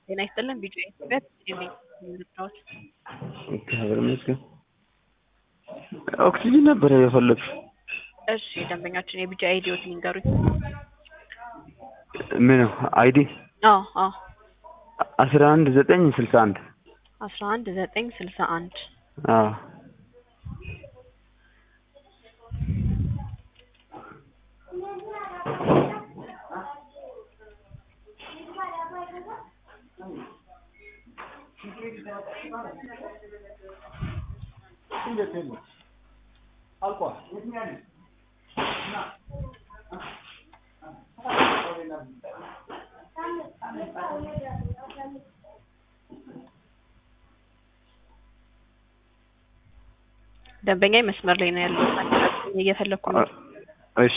ጤና ይስጥልን ቢጂአይ ኢትዮጵያ ቴሌቪዥን ምርጫዎች እግዚአብሔር ይመስገን። ኦክሲጅን ነበር የፈለግሽው? እሺ ደንበኛችን የቢጂአይ አይዲዎትን ይንገሩኝ። ምን አይዲ? አዎ 11961 11961 አዎ ደንበኛ መስመር ላይ ነው ያለው። እየፈለኩ ነው። እሺ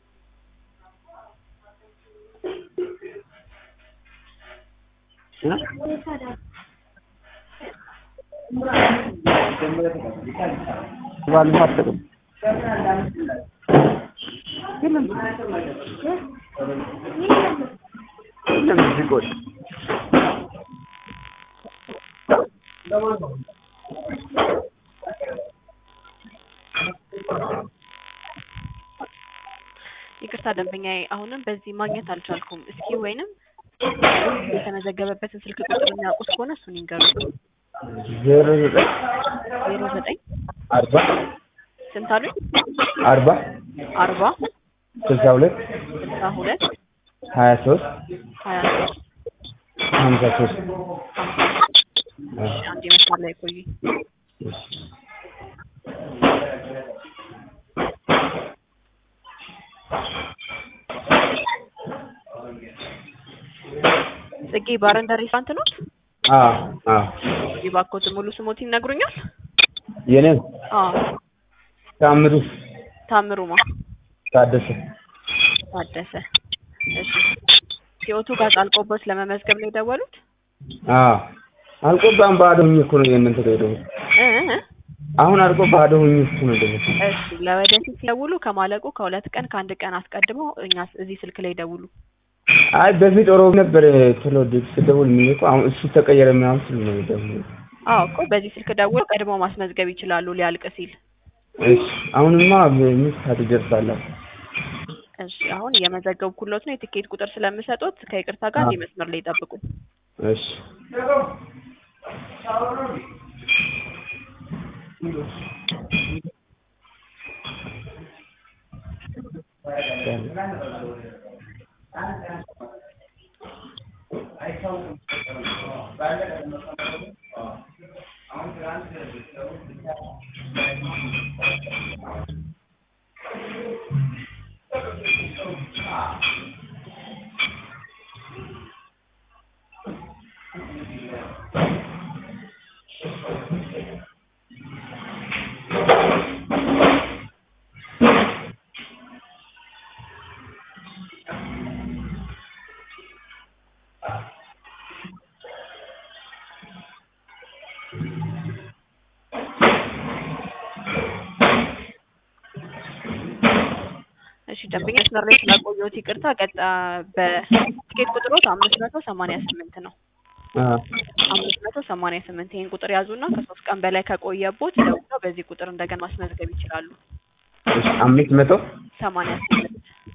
ይቅርታ ደንበኛዬ አሁንም በዚህ ማግኘት አልቻልኩም። እስኪ ወይንም የተመዘገበበትን ስልክ ቁጥር የሚያውቁት ከሆነ እሱን ይንገሩኝ። 09 40 ስንት አሉኝ? 40 62 23 53 አንድ መስመር ላይ ቆይ። ጽጌ ባረንዳ ሬስቶራንት ነው? ይባኮት ሙሉ ስሞት ይነግሩኛል? የኔ ታምሩማ ታደሰ። እሺ ሲኦቱ ጋር አልቆበት ለመመዝገብ ነው የደወሉት? አልቆባም ባዶ ሆኜ እኮ ነው የእናንተ ደውለው አሁን አልቆ ባዶ ሆኜ እኮ ነው ደውለው። እሺ ለወደፊት ሲደውሉ ከማለቁ ከሁለት ቀን ከአንድ ቀን አስቀድሞ እኛ እዚህ ስልክ ላይ ደውሉ። አይ በፊት ኦሮብ ነበር ተሎድክ ስደውል የሚልኩ አሁን እሱ ተቀየረ ምናምን ስል ነው ደውለው። እኮ በዚህ ስልክ ደውለው ቀድሞ ማስመዝገብ ይችላሉ ሊያልቅ ሲል። እሺ አሁንማ ምን ሰዓት ይደርሳል? እሺ አሁን የመዘገብኩሎት ነው። የትኬት ቁጥር ስለምሰጡት ከይቅርታ ጋር እዚህ መስመር ላይ ይጠብቁኝ። እሺ እሺ ደንበኛ መስመር ላይ ስለቆየሁት ይቅርታ። በቲኬት ቁጥሮት 588 ነው። 588 ይሄን ቁጥር ያዙና ከ3 ቀን በላይ ከቆየቦት ደውለው በዚህ ቁጥር እንደገና ማስመዝገብ ይችላሉ። እሺ 588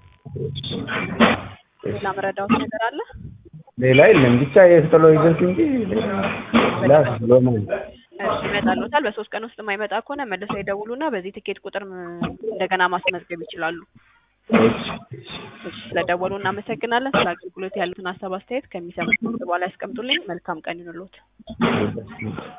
ሌላ መረዳት ነገር አለ? ሌላ የለም ብቻ የጥሎ ይዘት እንጂ ላስ ሎማ እሺ ይመጣልዎታል። በ3 ቀን ውስጥ የማይመጣ ከሆነ መልሰው ይደውሉና በዚህ ቲኬት ቁጥር እንደገና ማስመዝገብ ይችላሉ። እሺ ስለደወሉ እናመሰግናለን። ስለ አገልግሎት ያሉትን ሀሳብ አስተያየት ከሚሰሙት በኋላ ያስቀምጡልኝ። መልካም ቀን ይሁንልዎት።